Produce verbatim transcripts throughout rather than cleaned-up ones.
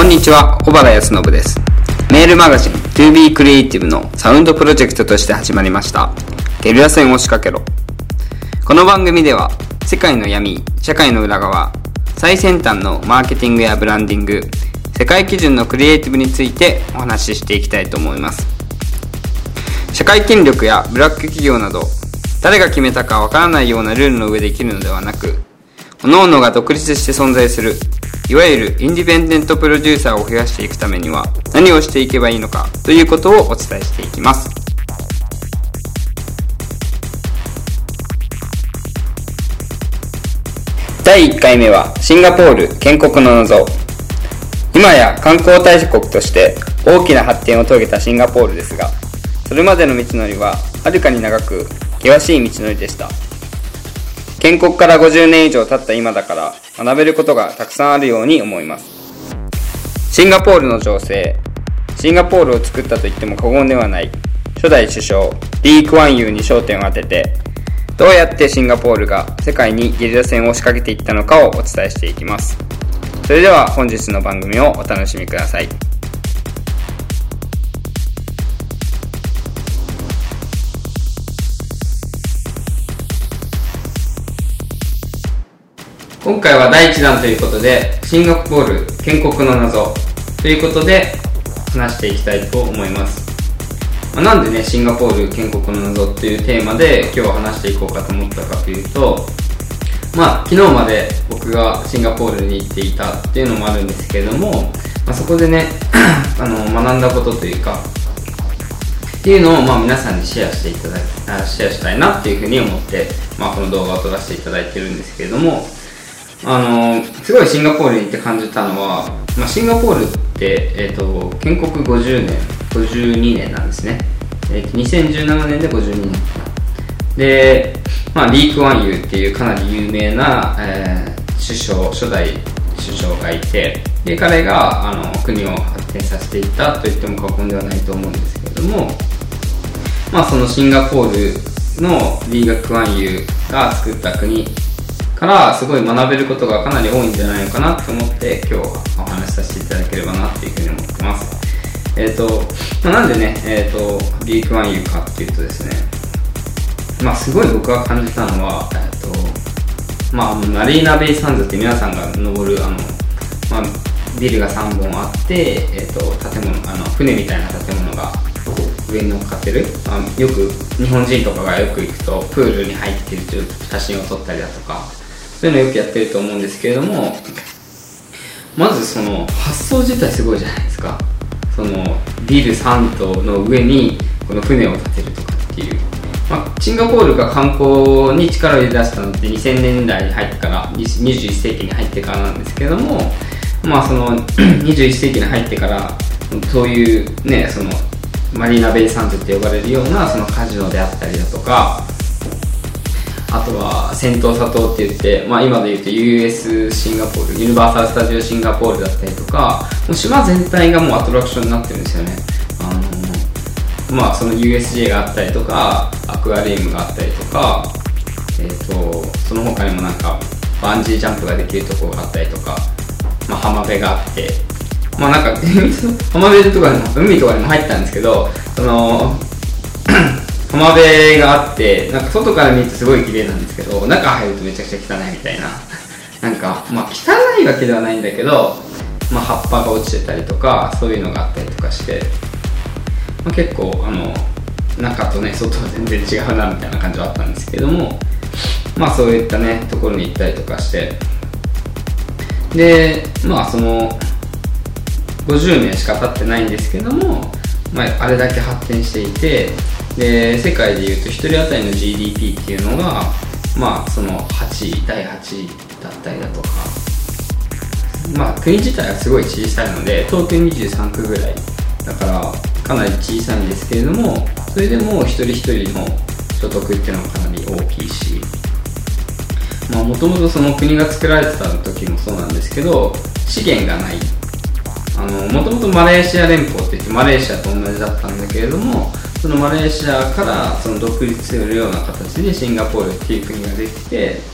んにちは、小原康信です。メールマガジン トゥービー Creative のサウンドプロジェクトとして始まりましたゲリラ戦を仕掛けろ。この番組では世界の闇、社会の裏側、最先端のマーケティングやブランディング、世界基準のクリエイティブについてお話ししていきたいと思います。社会権力やブラック企業など誰が決めたかわからないようなルールの上で生きるのではなく、各々が独立して存在するいわゆるインディペンデントプロデューサーを増やしていくためには何をしていけばいいのかということをお伝えしていきます。だいいっかいめはシンガポール建国の謎。今や観光大使国として大きな発展を遂げたシンガポールですが、それまでの道のりははるかに長く険しい道のりでした。建国からごじゅうねん以上経った今だから学べることがたくさんあるように思います。シンガポールの情勢、シンガポールを作ったと言っても過言ではない初代首相リー・クワンユーに焦点を当てて、どうやってシンガポールが世界にゲリラ戦を仕掛けていったのかをお伝えしていきます。それでは本日の番組をお楽しみください。今回はだいいちだんということで、シンガポール建国の謎ということで話していきたいと思います。まあ、なんでね、シンガポール建国の謎っていうテーマで今日は話していこうかと思ったかというと、まあ昨日まで僕がシンガポールに行っていたっていうのもあるんですけれども、まあ、そこでねあの学んだことというかっていうのをまあ皆さんにシェアしていただきシェアしたいなっていうふうに思って、まあ、この動画を撮らせていただいてるんですけれども、あのすごいシンガポールに行って感じたのは、まあ、シンガポールって、えー、と建国ごじゅうねんごじゅうにねんなんですね。えー、にせんじゅうななねんでごじゅうにねんで、まあ、リー・クワンユーっていうかなり有名な、えー、首相初代首相がいて、で彼があの国を発展させていったと言っても過言ではないと思うんですけれども、まあ、そのシンガポールのリー・クワンユーが作った国からすごい学べることがかなり多いんじゃないのかなと思って今日はお話しさせていただければなっていうふうに思ってます。えっ、ー、と、まあ、なんでね、えっ、ー、とリー・クワンユーかっていうとですね、まあすごい僕が感じたのは、えっ、ー、とまあマリーナベイサンズって皆さんが登るあの、まあ、ビルがさんぼんあって、えっ、ー、と建物あの船みたいな建物が上に乗っかってる、まあ、よく日本人とかがよく行くとプールに入ってる写真を撮ったりだとか、そういうのよくやってると思うんですけれども、まずその発想自体すごいじゃないですか。そのビルさん棟の上にこの船を建てるとかっていう、まあ、シンガポールが観光に力を入れ出したのってにせんねんだいに入ってからにじゅういっせいきに入ってからなんですけれども、まあそのにじゅういっせいきに入ってからそういうね、そのマリーナベイサンズって呼ばれるようなそのカジノであったりだとか、あとはセントーサ島って言って、まあ、今で言うと ユーエス シンガポール、ユニバーサル・スタジオ・シンガポールだったりとか、もう島全体がもうアトラクションになってるんですよね。あのまあその ユーエスジェー があったりとか、アクアリウムがあったりとか、えーとその他にもなんかバンジージャンプができるところがあったりとか、まあ、浜辺があって、まあなんか浜辺とかの海とかにも入ったんですけど、その浜辺があって、なんか外から見るとすごい綺麗なんですけど、中入るとめちゃくちゃ汚いみたいな、なんかまあ汚いわけではないんだけど、まあ、葉っぱが落ちてたりとかそういうのがあったりとかして、まあ、結構あの中とね外は全然違うなみたいな感じはあったんですけども、まあそういったねところに行ったりとかして、でまあそのごじゅうねんしか経ってないんですけども、まあ、あれだけ発展していて、で世界でいうとひとり当たりの ジーディーピー っていうのがまあそのはちいだいはちいだったりだとか、まあ国自体はすごい小さいので東京にじゅうさんくぐらいだからかなり小さいんですけれども、それでも一人一人の所得っていうのはかなり大きいし、まあもともとその国が作られてた時もそうなんですけど、資源がない、あのもともとマレーシア連邦って言ってマレーシアと同じだったんだけれども、そのマレーシアからその独立するような形でシンガポールっていう国ができて、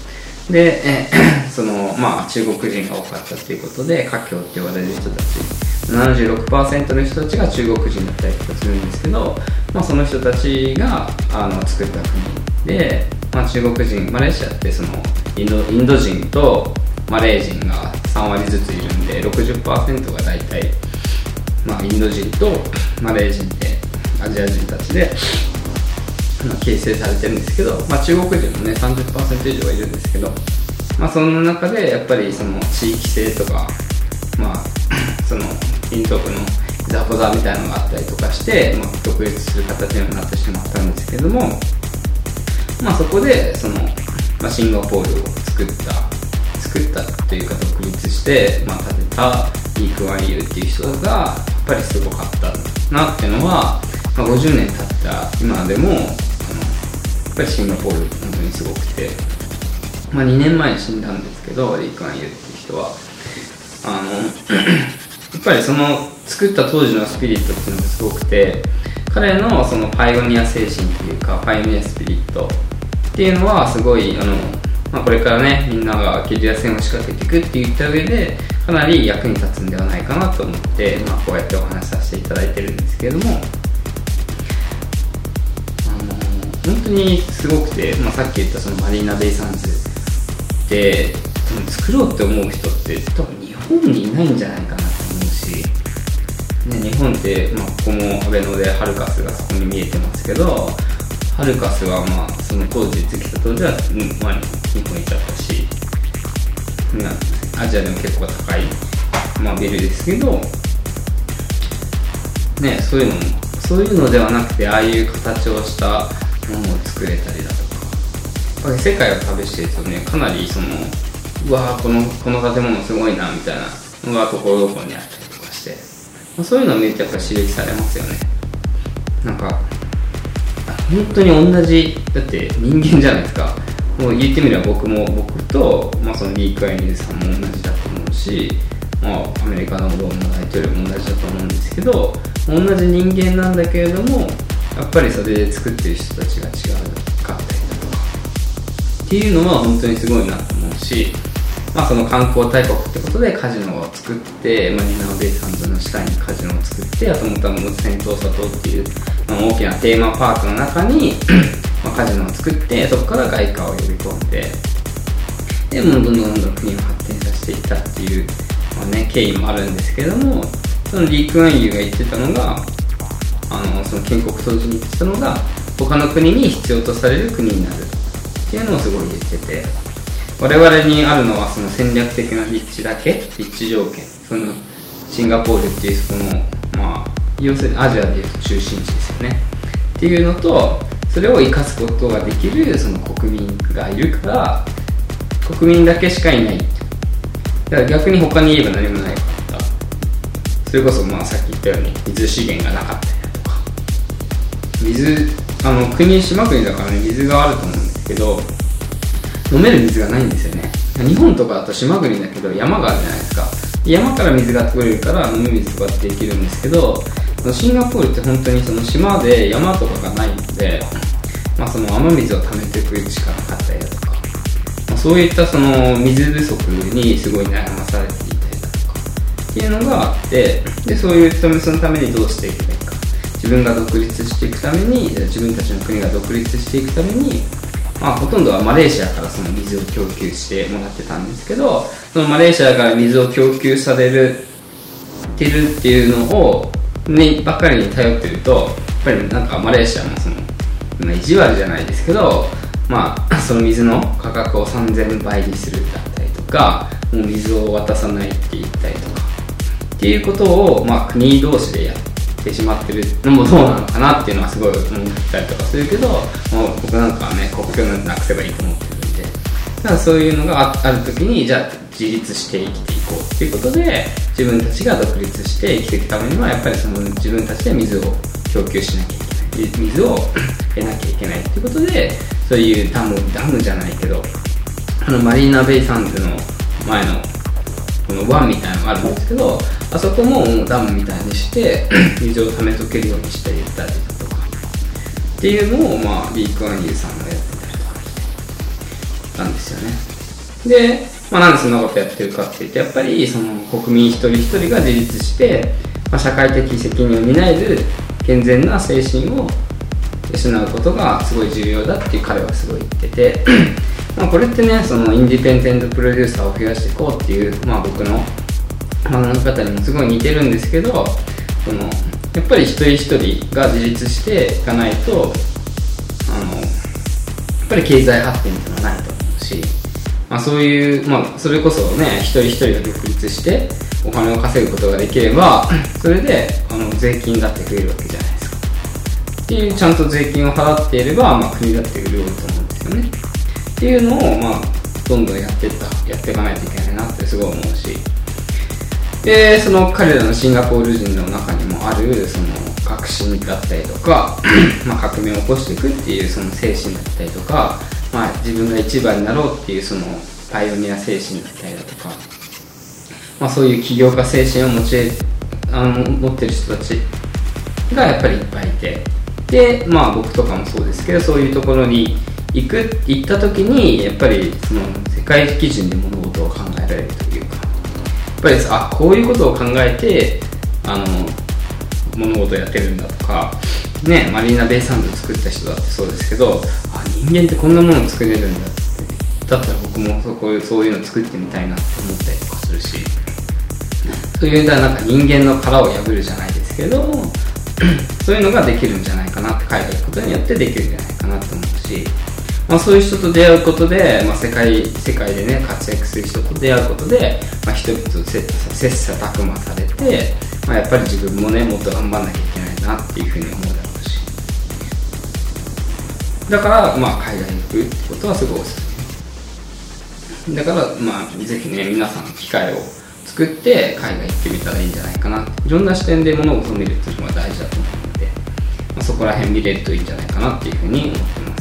で、えそのまあ中国人が多かったっていうことで華僑って言われる人たちななじゅうろくパーセント の人たちが中国人だったりとかするんですけど、まあ、その人たちがあの作った国で、まあ、中国人マレーシアってそのインド、インド人とマレー人がさんわりずついるんで ろくじゅっパーセント が大体、まあ、インド人とマレー人でアジア人たちで形成されてるんですけど、まあ、中国人もね さんじゅっパーセント 以上はいるんですけど、まあ、その中でやっぱりその地域性とか、まあ、その民族のザコザみたいなのがあったりとかして、まあ、独立する形になってしまったんですけども、まあ、そこでその、まあ、シンガポールを作った作ったというか独立して、まあ、建てたリー・クワン・ユーっていう人がやっぱりすごかったなっていうのは、まあ、ごじゅうねん経った今でもあのやっぱりシンガポール本当にすごくて、まあ、にねんまえに死んだんですけどリー・クワン・ユーっていう人はあのやっぱりその作った当時のスピリットっていうのがすごくて、彼のそのパイオニア精神っていうかパイオニアスピリットっていうのはすごいあの、まあ、これからねみんながゲリラ戦を仕掛けていくって言った上でかなり役に立つんではないかなと思って、まあ、こうやってお話しさせていただいてるんですけれども、あの本当にすごくて、まあ、さっき言ったそのマリーナ・ベイ・サンズって多分作ろうって思う人って多分日本にいないんじゃないかなと思うし、ね、日本って、まあ、ここもアベノでハルカスがそこに見えてますけど、ハルカスはまあその当時できた当時は、まあ、日本いちゃったし、アジアでも結構高い、まあ、ビルですけど、ね、そういうのもそういうのではなくてああいう形をしたものを作れたりだとか、やっぱり世界を旅しているとねかなりそのうわーこのこの建物すごいなみたいなのがところどころにあったりとかして、まあ、そういうのを見るとやっぱり刺激されますよね。なんか本当に同じだって人間じゃないですか。もう言ってみれば僕も僕と、まあ、そのリー・クワン・ユーさんも同じだと思うし、まあ、アメリカのローマ大統領も同じだと思うんですけど、同じ人間なんだけれどもやっぱりそれで作ってる人たちが違うかったりだとかっていうのは本当にすごいなと思うし、まあ、その観光大国ってことでカジノを作って、マリーナ・ベイ・サンズの下にカジノを作って、あともたも戦闘砂糖っていう、まあ、大きなテーマパークの中にまあカジノを作って、そこから外貨を呼び込んで、でもうどんどんどんどん国を発展させていったっていう、まあね、経緯もあるんですけども、そのリー・クワン・ユーが言ってたのが、あのその建国当時に言ってたのが、他の国に必要とされる国になるっていうのをすごい言ってて、我々にあるのはその戦略的な立地だけ、立地条件、そのシンガポールっていうその、まあ、要するにアジアでいうと中心地ですよねっていうのと、それを生かすことができるその国民がいるから、国民だけしかいない。だから逆に他に言えば何もないかった。それこそまあさっき言ったように水資源がなかったりだとか、水あの国島国だからね水があると思うんですけど、飲める水がないんですよね。日本とかだと島国だけど山があるじゃないですか。山から水が取れるから飲み水とかってできるんですけど、シンガポールって本当にその島で山とかがないので、まあ、その雨水を溜めていくしかなかったりだとか、まあ、そういったその水不足にすごい悩まされていたりだとかっていうのがあって、でそういうそのためにどうしていけばいいか、自分が独立していくために、自分たちの国が独立していくために、まあ、ほとんどはマレーシアからその水を供給してもらってたんですけど、そのマレーシアから水を供給されるてるっていうのをねばっかりに頼ってると、やっぱりなんかマレーシアもその、まあ、意地悪じゃないですけど、まあその水の価格をさんぜんばいにするだったりとか、もう水を渡さないって言ったりとかっていうことを、まあ、国同士でやってしまってるのもどうなのかなっていうのはすごい思ったりとかするけど、もう僕なんかはね国境なくせばいいと思ってるんで、ただそういうのがある時に、じゃあ自立して生きていこうっていうことで、自分たちが独立して生きていくためにはやっぱりその自分たちで水を供給しなきゃいけない、水を得なきゃいけないっていうことで、そういうダムダムじゃないけど、あのマリーナ・ベイ・サンズの前のこの湾みたいなのがあるんですけど、あそこももうダムみたいにして水を溜めとけるようにしていったりだとかっていうのを、まあ、リー・クワン・ユーさんがやってたりとかしたんですよね。 で、まあ、なんでそんなことやってるかっていうと、やっぱりその国民一人一人が自立して、まあ、社会的責任を担える健全な精神を養うことがすごい重要だっていう彼はすごい言っててまあこれってね、そのインディペンデントプロデューサーを増やしていこうっていう、まあ、僕の考え方にもすごい似てるんですけど、そのやっぱり一人一人が自立していかないと、あのやっぱり経済発展っていうのはないと思うし、まあ、そういう、まあ、それこそね、一人一人が独立してお金を稼ぐことができれば、それであの税金だって増えるわけじゃないですか。っていう、ちゃんと税金を払っていれば、まあ、国だって潤うと思うんですよね。っていうのを、まあ、どんどんやっていった、やっていかないといけないなってすごい思うし、で、その彼らのシンガポール人の中にもある、その革新だったりとか、まあ、革命を起こしていくっていうその精神だったりとか、まあ、自分が一番になろうっていうそのパイオニア精神だったりだとか、まあ、そういう起業家精神を持ちあの持ってる人たちがやっぱりいっぱいいて、で、まあ僕とかもそうですけど、そういうところに行く行った時にやっぱりその世界基準で物事を考えられるというか、やっぱりあこういうことを考えてあの物事をやってるんだとかね、マリーナ・ベイ・サンズ作った人だってそうですけど、あ人間ってこんなものを作れるんだって、だったら僕もそうこういうそういうの作ってみたいなって思ったりとかするし、そういうなんか人間の殻を破るじゃないですけどそういうのができるんじゃないかなって、海外行くことによってできるんじゃないかなと思うし、まあ、そういう人と出会うことで、まあ、世界世界でね活躍する人と出会うことで、まあ、人々と切磋琢磨されて、まあ、やっぱり自分もねもっと頑張んなきゃいけないなっていうふうに思うだろうし、だからまあ海外に行くってことはすごいおすすめだから、まあぜひね皆さん機会を作って海外行ってみたらいいんじゃないかな。いろんな視点で物事を見るっていうのが大事だと思うので、まあ、そこら辺見れるといいんじゃないかなっていうふうに思ってます。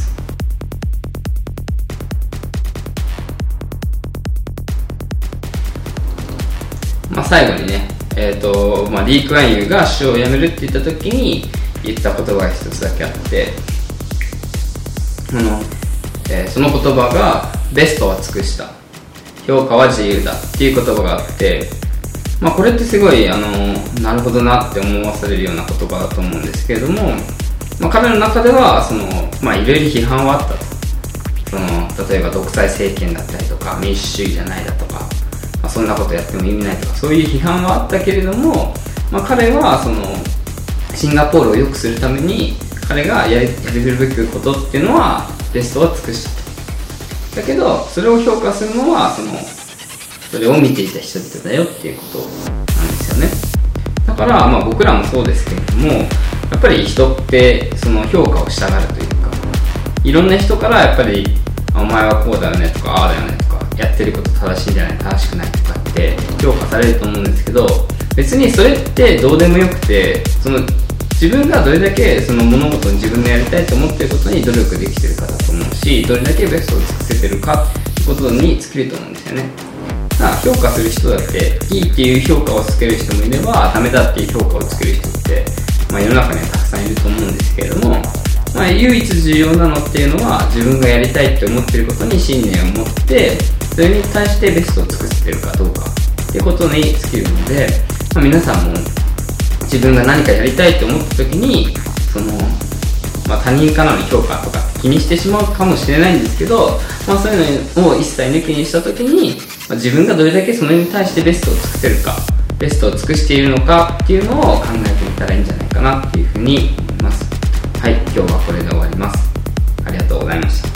まあ、最後にね、えーとまあ、リー・クワンユーが首相を辞めるって言った時に言った言葉が一つだけあって、あの、えー、その言葉がベストは尽くした、評価は自由だっていう言葉があって、まあ、これってすごいあのなるほどなって思わされるような言葉だと思うんですけれども、まあ、彼の中ではその、まあ、いろいろ批判はあったと。その例えば独裁政権だったりとか民主主義じゃないだとか、まあ、そんなことやっても意味ないとか、そういう批判はあったけれども、まあ、彼はそのシンガポールを良くするために彼がやりるべきことっていうのはベストは尽くしたと。だけどそれを評価するのはそのそれを見ていた人々だよっていうことなんですよね。だからまあ僕らもそうですけれども、やっぱり人ってその評価をしたがるというか、いろんな人からやっぱりお前はこうだよねとかああだよねとか、やってること正しいんじゃない正しくないとかって評価されると思うんですけど、別にそれってどうでもよくて、その自分がどれだけその物事に自分のやりたいと思っていることに努力できてるかだと思うし、どれだけベストを尽くせてるかっていうことに尽きると思うんですよね。だから評価する人だっていいっていう評価をつける人もいれば、ダメだっていう評価をつける人って、まあ、世の中にはたくさんいると思うんですけれども、まあ、唯一重要なのっていうのは自分がやりたいって思っていることに信念を持って、それに対してベストを尽くせてるかどうかっていうことに尽きるので、まあ、皆さんも自分が何かやりたいって思った時にその、まあ、他人からの評価とか気にしてしまうかもしれないんですけど、まあ、そういうのを一切抜きにした時に、まあ、自分がどれだけそれに対してベストを尽くせるか、ベストを尽くしているのかっていうのを考えてみたらいいんじゃないかなっていうふうに思います。はい、今日はこれで終わります。ありがとうございました。